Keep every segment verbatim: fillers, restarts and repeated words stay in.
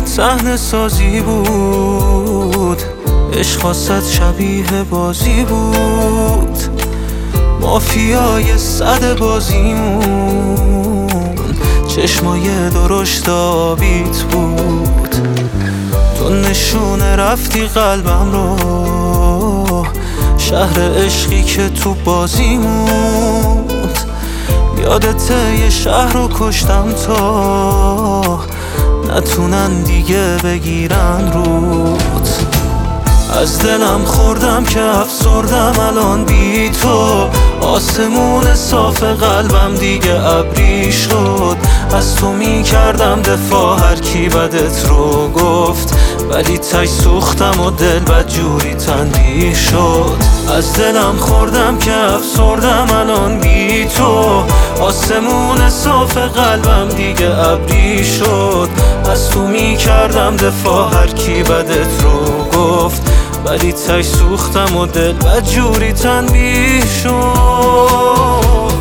برات صحنه سازی بود، عشق واسط شبیه بازی بود، مافیای صد بازیمون چشمای درشت آبیت بود. تو نشونه رفتی قلبم رو، شهر عشقی که تو بازی موند. یادته یه شهر رو کشتم تا نتونن دیگه بگیرن روت. از دلم خوردم که افسردم الان بی تو، آسمون صاف قلبم دیگه ابری شد. از تو می کردم دفاع هر کی بدت رو گفت، ولی تای سوختم و دل بدجوری تنبیه شد. از دلم خوردم که افسردم الان بی تو، آسمون صاف قلبم دیگه ابری شد. از تو می کردم دفاع هر کی بدت رو گفت، ولی تای سوختم و دل بدجوری تنبیه شد.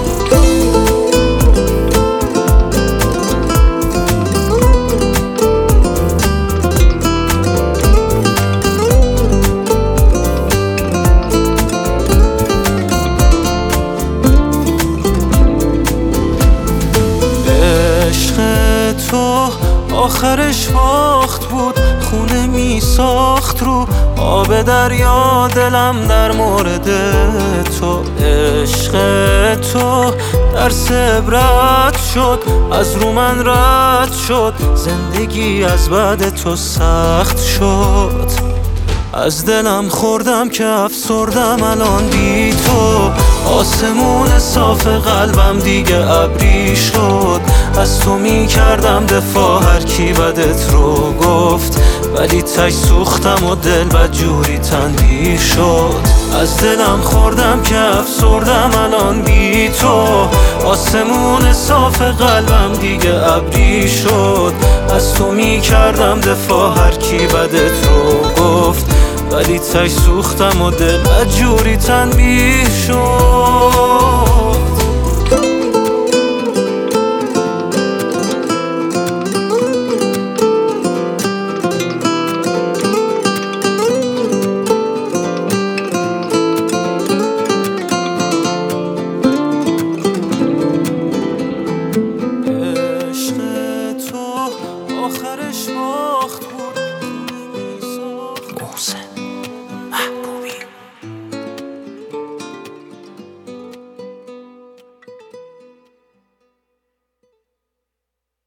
تو آخرش باخت بود، خونه می ساخت رو آب دریا دلم در مورد تو. عشق تو درس عبرت شد، از رو من رد شد، زندگی از بعد تو سخت شد. از دلم خوردم که افسردم الان بی تو، آسمون صاف قلبم دیگه ابری شد. از تو می کردم دفاع هر کی بدت رو گفت، ولی تای سوختم و دل بدجوری تنبیه شد. از دلم خوردم که افسردم الان بی تو، آسمون صاف قلبم دیگه ابری شد. از تو می کردم دفاع هر کی بدت رو گفت، ولی تای سوختم و دل بدجوری تنبیه شد.